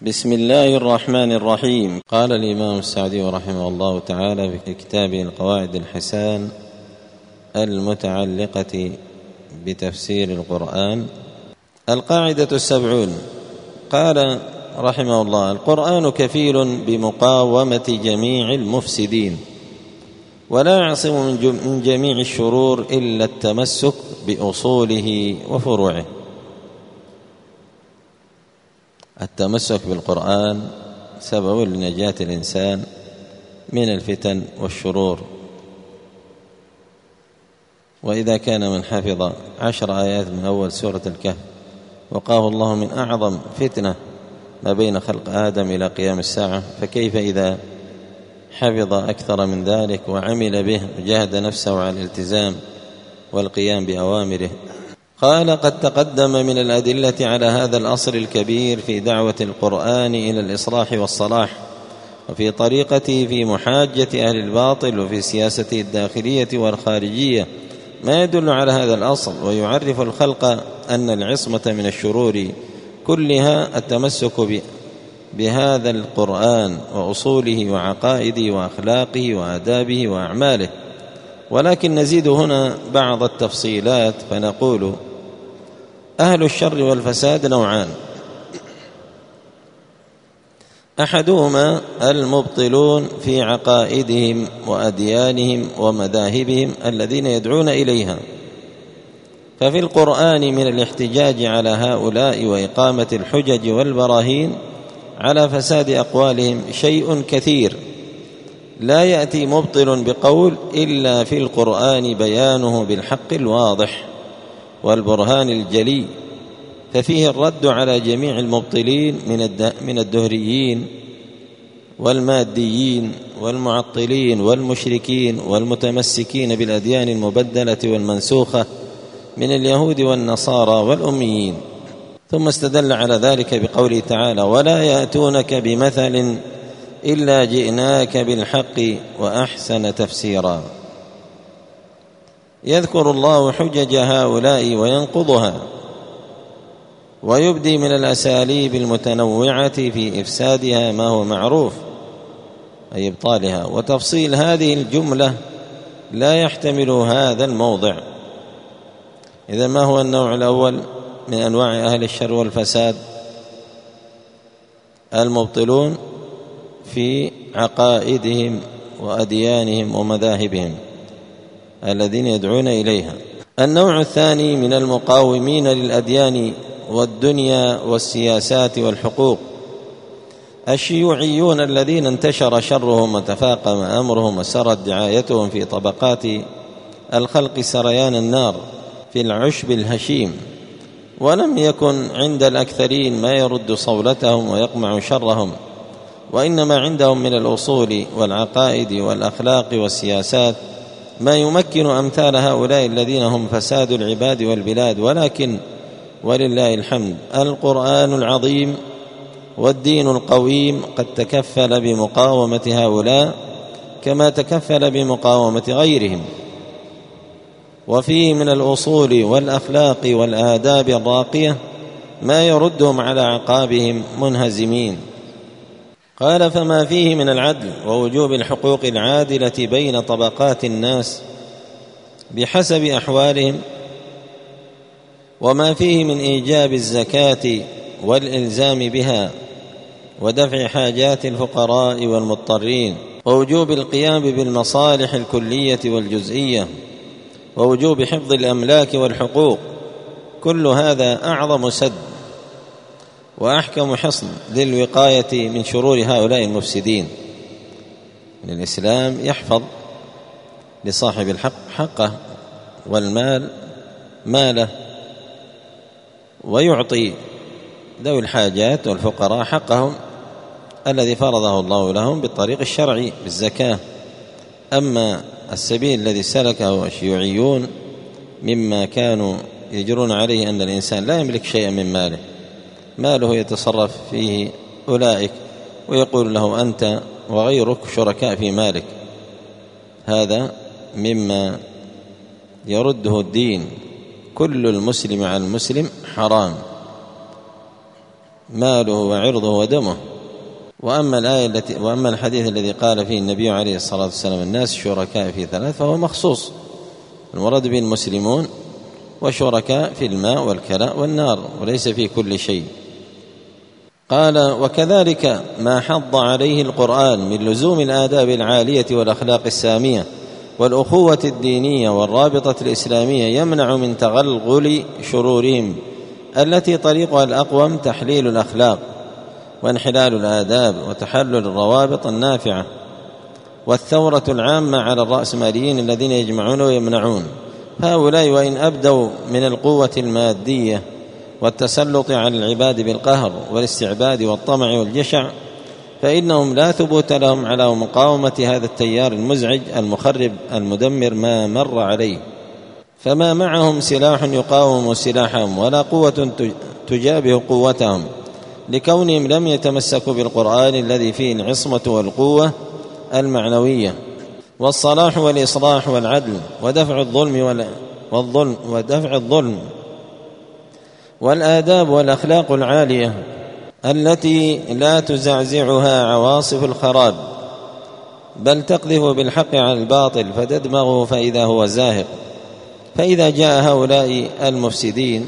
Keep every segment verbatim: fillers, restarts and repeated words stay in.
بسم الله الرحمن الرحيم. قال الإمام السعدي رحمه الله تعالى في كتابه القواعد الحسان المتعلقة بتفسير القرآن: القاعدة السبعون. قال رحمه الله: القرآن كفيل بمقاومة جميع المفسدين، ولا يعصم من جميع الشرور إلا التمسك بأصوله وفروعه. التمسك بالقرآن سبب لنجاة الإنسان من الفتن والشرور، وإذا كان من حفظ عشر آيات من أول سورة الكهف وقاه الله من أعظم فتنة ما بين خلق آدم إلى قيام الساعة، فكيف إذا حفظ أكثر من ذلك وعمل به وجاهد نفسه على الالتزام والقيام بأوامره. قال: قد تقدم من الأدلة على هذا الأصل الكبير في دعوة القرآن إلى الإصلاح والصلاح، وفي طريقته في محاجة أهل الباطل، وفي سياسته الداخلية والخارجية، ما يدل على هذا الأصل ويعرف الخلق أن العصمة من الشرور كلها التمسك بهذا القرآن وأصوله وعقائده وأخلاقه وآدابه وأعماله. ولكن نزيد هنا بعض التفصيلات فنقول: أهل الشر والفساد نوعان: أحدهما المبطلون في عقائدهم وأديانهم ومذاهبهم الذين يدعون إليها، ففي القرآن من الاحتجاج على هؤلاء وإقامة الحجج والبراهين على فساد أقوالهم شيء كثير، لا يأتي مبطل بقول إلا في القرآن بيانه بالحق الواضح والبرهان الجلي، ففيه الرد على جميع المبطلين من الدهريين والماديين والمعطلين والمشركين والمتمسكين بالأديان المبدلة والمنسوخة من اليهود والنصارى والأميين. ثم استدل على ذلك بقوله تعالى: ولا يأتونك بمثل إلا جئناك بالحق وأحسن تفسيرا. يذكر الله حجج هؤلاء وينقضها، ويبدي من الأساليب المتنوعة في إفسادها ما هو معروف أي إبطالها، وتفصيل هذه الجملة لا يحتمل هذا الموضع. إذا ما هو النوع الأول من أنواع أهل الشر والفساد؟ المبطلون في عقائدهم وأديانهم ومذاهبهم الذين يدعون إليها. النوع الثاني من المقاومين للأديان والدنيا والسياسات والحقوق الشيوعيون الذين انتشر شرهم وتفاقم أمرهم وسرت دعايتهم في طبقات الخلق سريان النار في العشب الهشيم، ولم يكن عند الأكثرين ما يرد صولتهم ويقمع شرهم، وإنما عندهم من الأصول والعقائد والأخلاق والسياسات ما يمكن أمثال هؤلاء الذين هم فساد العباد والبلاد. ولكن ولله الحمد القرآن العظيم والدين القويم قد تكفل بمقاومة هؤلاء كما تكفل بمقاومة غيرهم، وفيه من الأصول والأخلاق والآداب الراقية ما يردهم على أعقابهم منهزمين. قال: فما فيه من العدل ووجوب الحقوق العادلة بين طبقات الناس بحسب أحوالهم، وما فيه من إيجاب الزكاة والإلزام بها ودفع حاجات الفقراء والمضطرين، ووجوب القيام بالمصالح الكلية والجزئية، ووجوب حفظ الأملاك والحقوق، كل هذا أعظم سد وأحكم حصن للوقاية من شرور هؤلاء المفسدين. الإسلام يحفظ لصاحب الحق حقه والمال ماله، ويعطي ذوي الحاجات والفقراء حقهم الذي فرضه الله لهم بالطريق الشرعي بالزكاة. أما السبيل الذي سلكه الشيوعيون مما كانوا يجرون عليه أن الإنسان لا يملك شيئا من ماله، ماله يتصرف فيه أولئك ويقول له أنت وغيرك شركاء في مالك، هذا مما يرده الدين. كل المسلم على المسلم حرام، ماله وعرضه ودمه. وأما الآية التي وأما الحديث الذي قال فيه النبي عليه الصلاة والسلام الناس شركاء في ثلاث فهو مخصوص، المراد به المسلمون، وشركاء في الماء والكلاء والنار، وليس في كل شيء. قال: وكذلك ما حض عليه القرآن من لزوم الآداب العالية والأخلاق السامية والأخوة الدينية والرابطة الإسلامية يمنع من تغلغل شرورهم التي طريقها الأقوم تحليل الأخلاق وانحلال الآداب وتحلل الروابط النافعة، والثورة العامة على الرأسماليين الذين يجمعون ويمنعون. هؤلاء وإن أبدوا من القوة المادية والتسلط على العباد بالقهر والاستعباد والطمع والجشع، فإنهم لا ثبوت لهم على مقاومة هذا التيار المزعج المخرب المدمر ما مر عليه، فما معهم سلاح يقاوم سلاحهم ولا قوة تجابه قوتهم، لكونهم لم يتمسكوا بالقرآن الذي فيه العصمة والقوة المعنوية والصلاح والإصلاح والعدل ودفع الظلم والظلم ودفع الظلم والآداب والأخلاق العالية التي لا تزعزعها عواصف الخراب، بل تقذف بالحق على الباطل فتدمغه فإذا هو زاهق. فإذا جاء هؤلاء المفسدين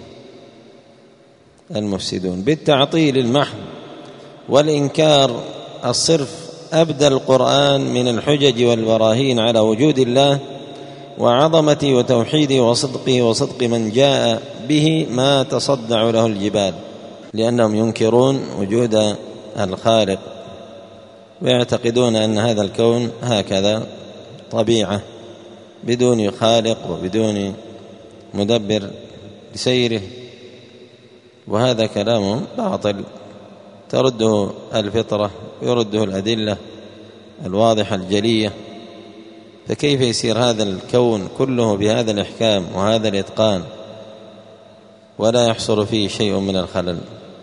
المفسدون بالتعطيل المحض والإنكار الصرف، أبدى القرآن من الحجج والبراهين على وجود الله وعظمته وتوحيده وصدقه وصدق من جاء به ما تصدع له الجبال، لأنهم ينكرون وجود الخالق ويعتقدون أن هذا الكون هكذا طبيعة بدون خالق وبدون مدبر لسيره، وهذا كلام باطل ترده الفطرة ويرده الأدلة الواضحة الجلية. فكيف يصير هذا الكون كله بهذا الإحكام وهذا الإتقان ولا يحصل فيه شيء من الخلل؟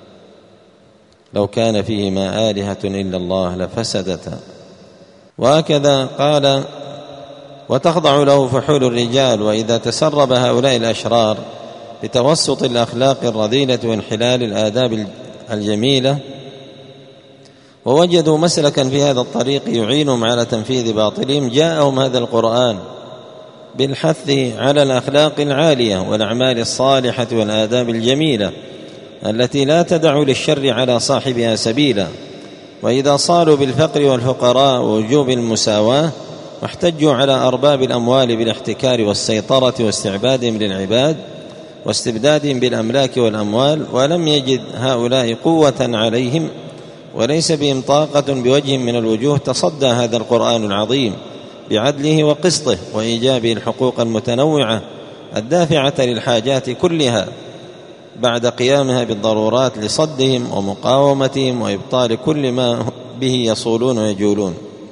لو كان فيهما آلهة إلا الله لفسدتا. وهكذا قال: وتخضع له فحول الرجال. وإذا تسرب هؤلاء الأشرار بتوسط الأخلاق الرذيلة وانحلال الآداب الجميلة ووجدوا مسلكا في هذا الطريق يعينهم على تنفيذ باطلهم، جاءهم هذا القرآن بالحث على الأخلاق العالية والأعمال الصالحة والآداب الجميلة التي لا تدع للشر على صاحبها سبيلا. وإذا صالوا بالفقر والفقراء ووجوب المساواة واحتجوا على أرباب الأموال بالاحتكار والسيطرة واستعبادهم للعباد واستبدادهم بالأملاك والأموال، ولم يجد هؤلاء قوة عليهم وليس بهم طاقة بوجه من الوجوه، تصدى هذا القرآن العظيم بعدله وقسطه وإيجابه الحقوق المتنوعة الدافعة للحاجات كلها بعد قيامها بالضرورات لصدهم ومقاومتهم وإبطال كل ما به يصولون ويجولون.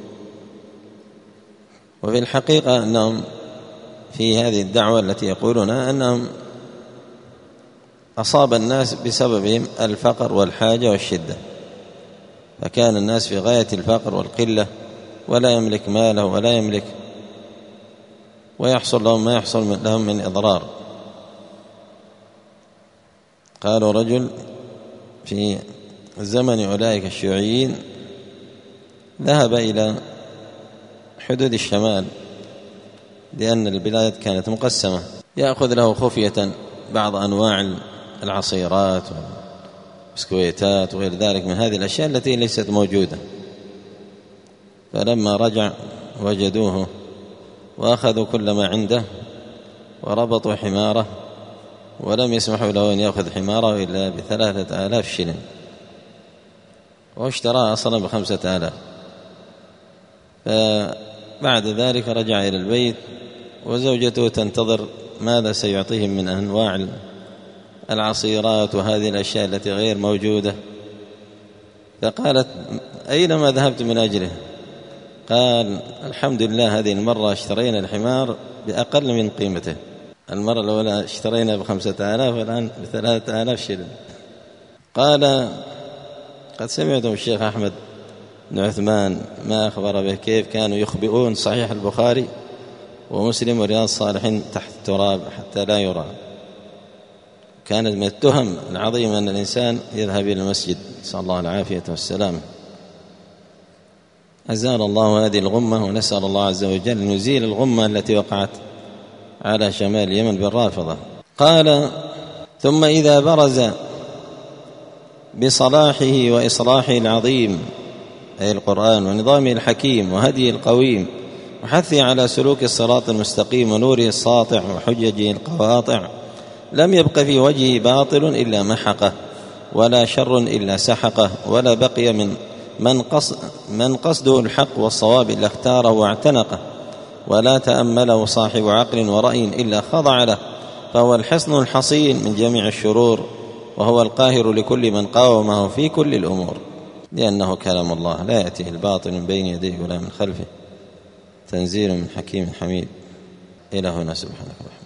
وفي الحقيقة أنهم في هذه الدعوة التي يقولونها أنهم أصاب الناس بسببهم الفقر والحاجة والشدة، فكان الناس في غاية الفقر والقلة ولا يملك ماله ولا يملك، ويحصل لهم ما يحصل لهم من إضرار. قالوا رجل في زمن أولئك الشيوعيين ذهب إلى حدود الشمال لأن البلاد كانت مقسمة، يأخذ له خفية بعض أنواع العصيرات والبسكويتات وغير ذلك من هذه الأشياء التي ليست موجودة. فلما رجع وجدوه وأخذوا كل ما عنده وربطوا حماره، ولم يسمحوا له أن يأخذ حماره إلا بثلاثة آلاف شلن، واشتراه أصلا بخمسة آلاف. فبعد ذلك رجع إلى البيت وزوجته تنتظر ماذا سيعطيهم من أنواع العصيرات وهذه الأشياء التي غير موجودة. فقالت: أينما ذهبت من أجله؟ قال: الحمد لله هذه المرة اشترينا الحمار بأقل من قيمته، المرة الأولى اشترينا بخمسة آلاف والآن بثلاثة آلاف شلن. قال: قد سمعتم الشيخ أحمد بن عثمان ما أخبر به كيف كانوا يخبئون صحيح البخاري ومسلم ورياض الصالحين تحت التراب حتى لا يرى. كانت من التهم العظيمة أن الإنسان يذهب إلى المسجد، نسأل الله العافية والسلام. أزال الله هذه الغمة، ونسأل الله عز وجل أن يزيل الغمة التي وقعت على شمال اليمن بالرافضة. قال: ثم إذا برز بصلاحه وإصلاحه العظيم، أي القرآن، ونظامه الحكيم وهديه القويم، وحثه على سلوك الصراط المستقيم ونوره الساطع وحججه القواطع، لم يبق في وجهه باطل إلا محقه، ولا شر إلا سحقه، ولا بقي من من, قصد من قصده الحق والصواب إلا اختاره واعتنقه، ولا تأمله صاحب عقل ورأي إلا خضع له، فهو الحصن الحصين من جميع الشرور، وهو القاهر لكل من قاومه في كل الأمور، لأنه كلام الله لا يأتيه الباطل من بين يديه ولا من خلفه، تنزيل من حكيم حميد. إلى هنا، سبحانك اللهم.